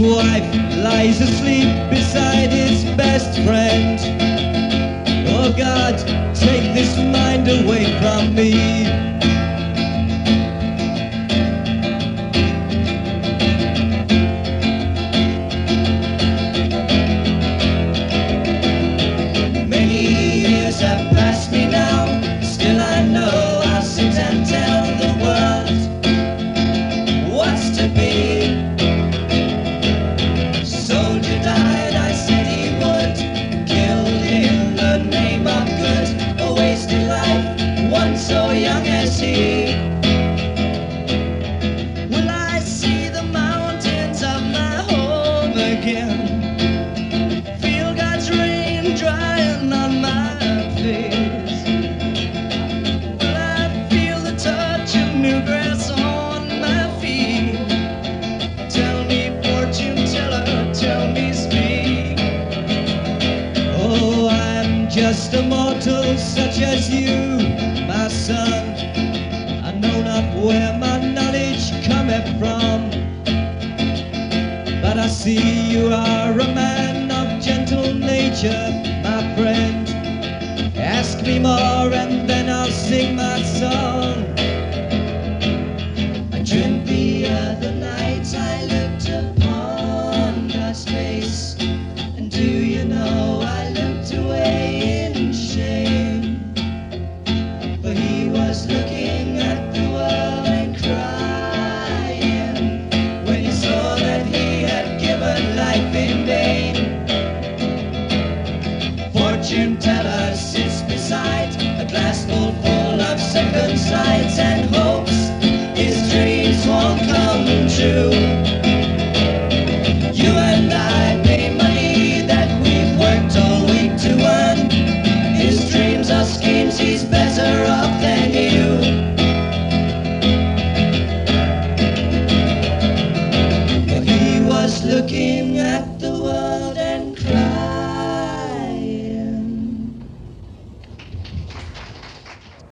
wife lies asleep beside his best friend. Oh God, take this mind away from me. Many years have passed me now, still I know I'll sit and tell the world what's to be. Soldier died, I said he would, killed in the name of good, a wasted life, one so young as he. Will I see the mountains of my home again? Feel God's rain drying on my face? Will I feel the touch of new grass on my feet? Tell me, fortune teller, tell me, speak. Oh, I'm just a mortal such as you, my son. I know not where my knowledge cometh from, but I see you are a man of gentle nature, my friend. Ask me more and then I'll sing my song. I dreamt the other night I looked upon God's face, and do you know I looked away in shame, for he was looking at the world and crying when he saw that he had given life in vain. Fortune teller sits beside a glass full of second sights and hopes.